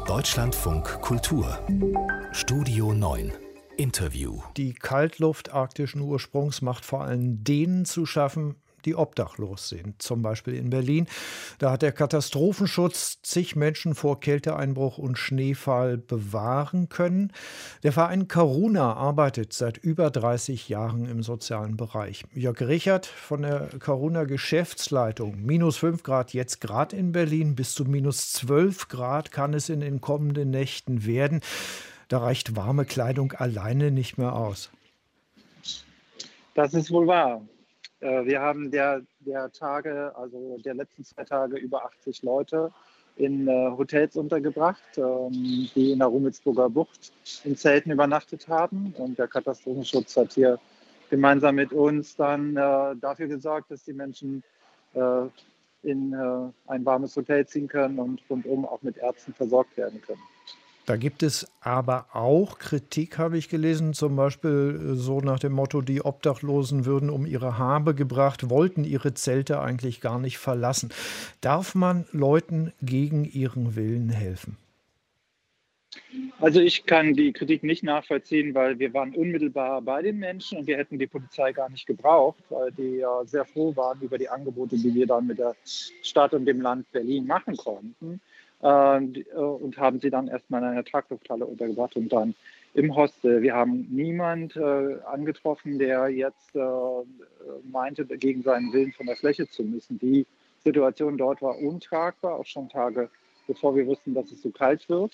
Deutschlandfunk Kultur Studio 9 Interview. Die Kaltluft arktischen Ursprungs macht vor allem denen zu schaffen, die obdachlos sind. Zum Beispiel in Berlin. Da hat der Katastrophenschutz zig Menschen vor Kälteeinbruch und Schneefall bewahren können. Der Verein Caruna arbeitet seit über 30 Jahren im sozialen Bereich. Jörg Richard von der Caruna Geschäftsleitung. -5 Grad jetzt gerade in Berlin. Bis zu -12 Grad kann es in den kommenden Nächten werden. Da reicht warme Kleidung alleine nicht mehr aus. Das ist wohl wahr. Wir haben der letzten 2 Tage über 80 Leute in Hotels untergebracht, die in der Rummelsburger Bucht in Zelten übernachtet haben. Und der Katastrophenschutz hat hier gemeinsam mit uns dann dafür gesorgt, dass die Menschen in ein warmes Hotel ziehen können und rundum auch mit Ärzten versorgt werden können. Da gibt es aber auch Kritik, habe ich gelesen, zum Beispiel so nach dem Motto, die Obdachlosen würden um ihre Habe gebracht, wollten ihre Zelte eigentlich gar nicht verlassen. Darf man Leuten gegen ihren Willen helfen? Also ich kann die Kritik nicht nachvollziehen, weil wir waren unmittelbar bei den Menschen und wir hätten die Polizei gar nicht gebraucht, weil die ja sehr froh waren über die Angebote, die wir dann mit der Stadt und dem Land Berlin machen konnten. Und haben sie dann erstmal in einer Traglufthalle untergebracht und dann im Hostel. Wir haben niemand angetroffen, der jetzt meinte, gegen seinen Willen von der Fläche zu müssen. Die Situation dort war untragbar, auch schon Tage bevor wir wussten, dass es so kalt wird.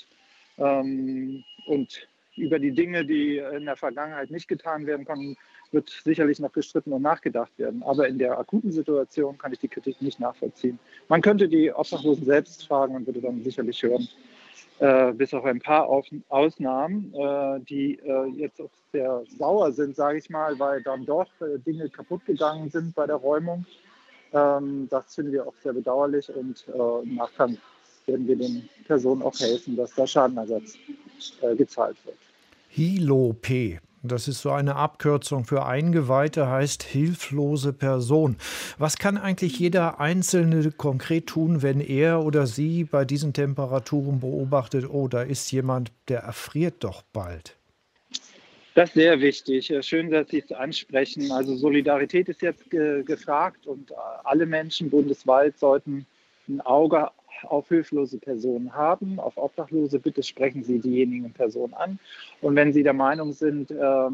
Und über die Dinge, die in der Vergangenheit nicht getan werden konnten, wird sicherlich noch gestritten und nachgedacht werden. Aber in der akuten Situation kann ich die Kritik nicht nachvollziehen. Man könnte die Obdachlosen selbst fragen und würde dann sicherlich hören, bis auf ein paar Ausnahmen, die jetzt auch sehr sauer sind, sage ich mal, weil dann doch Dinge kaputt gegangen sind bei der Räumung. Das finden wir auch sehr bedauerlich und im Nachgang werden wir den Personen auch helfen, dass der Schadenersatz gezahlt wird. HILOP, das ist so eine Abkürzung für Eingeweihte, heißt hilflose Person. Was kann eigentlich jeder Einzelne konkret tun, wenn er oder sie bei diesen Temperaturen beobachtet, oh, da ist jemand, der erfriert doch bald? Das ist sehr wichtig. Schön, dass Sie es ansprechen. Also Solidarität ist jetzt gefragt und alle Menschen bundesweit sollten ein Auge auf hilflose Personen haben. Auf Obdachlose bitte sprechen Sie diejenigen Personen an. Und wenn Sie der Meinung sind,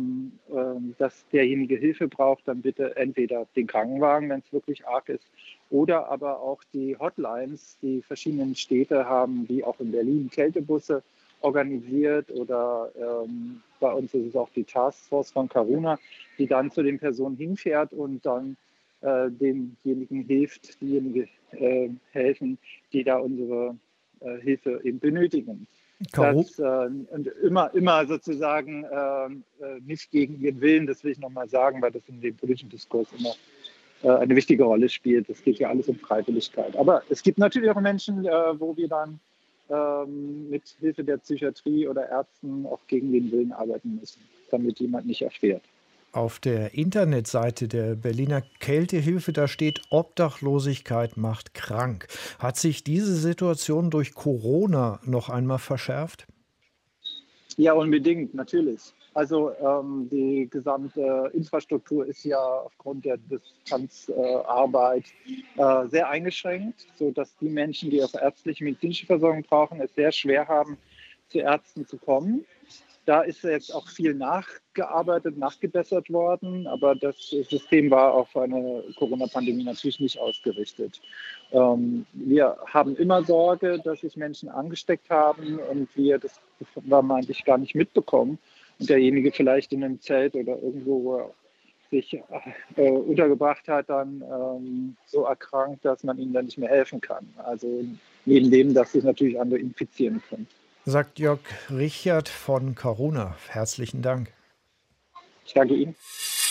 dass derjenige Hilfe braucht, dann bitte entweder den Krankenwagen, wenn es wirklich arg ist, oder aber auch die Hotlines. Die verschiedenen Städte haben, wie auch in Berlin, Kältebusse organisiert oder bei uns ist es auch die Taskforce von Caruna, die dann zu den Personen hinfährt und dann demjenigen hilft, diejenige helfen, die da unsere Hilfe eben benötigen. Und immer sozusagen nicht gegen ihren Willen, das will ich nochmal sagen, weil das in dem politischen Diskurs immer eine wichtige Rolle spielt. Es geht ja alles um Freiwilligkeit. Aber es gibt natürlich auch Menschen, wo wir dann mit Hilfe der Psychiatrie oder Ärzten auch gegen den Willen arbeiten müssen, damit jemand nicht erfährt. Auf der Internetseite der Berliner Kältehilfe, da steht, Obdachlosigkeit macht krank. Hat sich diese Situation durch Corona noch einmal verschärft? Ja, unbedingt, natürlich. Also die gesamte Infrastruktur ist ja aufgrund der Distanzarbeit sehr eingeschränkt, sodass die Menschen, die auch ärztliche medizinische Versorgung brauchen, es sehr schwer haben, zu Ärzten zu kommen. Da ist jetzt auch viel nachgearbeitet, nachgebessert worden, aber das System war auf eine Corona-Pandemie natürlich nicht ausgerichtet. Wir haben immer Sorge, dass sich Menschen angesteckt haben und wir das eigentlich gar nicht mitbekommen und derjenige vielleicht in einem Zelt oder irgendwo, wo er sich untergebracht hat, dann so erkrankt, dass man ihm dann nicht mehr helfen kann. Also neben dem, dass sich natürlich andere infizieren können. Sagt Jörg Richard von Caruna. Herzlichen Dank. Ich danke Ihnen.